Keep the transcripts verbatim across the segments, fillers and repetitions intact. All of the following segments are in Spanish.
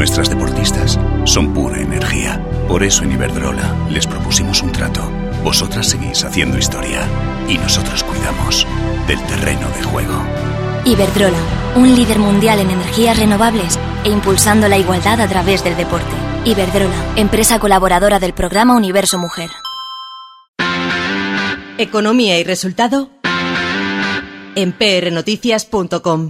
Nuestras deportistas son pura energía. Por eso en Iberdrola les propusimos un trato. Vosotras seguís haciendo historia y nosotros cuidamos del terreno de juego. Iberdrola, un líder mundial en energías renovables e impulsando la igualdad a través del deporte. Iberdrola, empresa colaboradora del programa Universo Mujer. Economía y resultado en p r noticias punto com.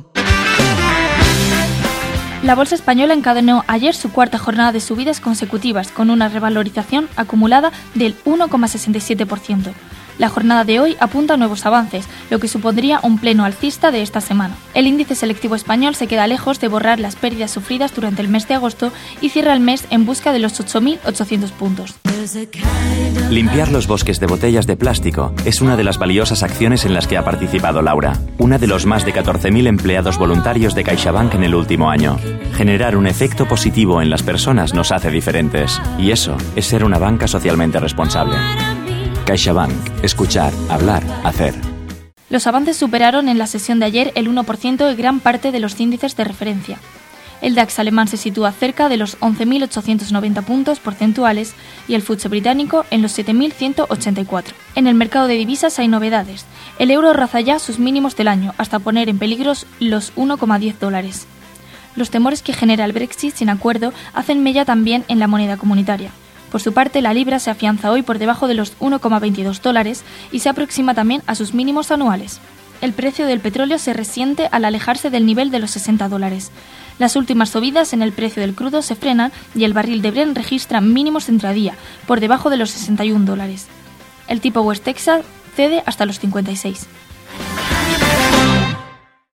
La bolsa española encadenó ayer su cuarta jornada de subidas consecutivas con una revalorización acumulada del uno coma sesenta y siete por ciento. La jornada de hoy apunta a nuevos avances, lo que supondría un pleno alcista de esta semana. El índice selectivo español se queda lejos de borrar las pérdidas sufridas durante el mes de agosto y cierra el mes en busca de los ocho mil ochocientos puntos. Limpiar los bosques de botellas de plástico es una de las valiosas acciones en las que ha participado Laura, una de los más de catorce mil empleados voluntarios de CaixaBank en el último año. Generar un efecto positivo en las personas nos hace diferentes, y eso es ser una banca socialmente responsable. CaixaBank. Escuchar, hablar, hacer. Los avances superaron en la sesión de ayer el uno por ciento de gran parte de los índices de referencia. El DAX alemán se sitúa cerca de los once mil ochocientos noventa puntos porcentuales y el F T S E británico en los siete mil ciento ochenta y cuatro. En el mercado de divisas hay novedades. El euro raza ya sus mínimos del año, hasta poner en peligro los uno coma diez dólares. Los temores que genera el Brexit sin acuerdo hacen mella también en la moneda comunitaria. Por su parte, la libra se afianza hoy por debajo de los uno coma veintidós dólares y se aproxima también a sus mínimos anuales. El precio del petróleo se resiente al alejarse del nivel de los sesenta dólares. Las últimas subidas en el precio del crudo se frenan y el barril de Brent registra mínimos intradía, por debajo de los sesenta y uno dólares. El tipo West Texas cede hasta los cincuenta y seis.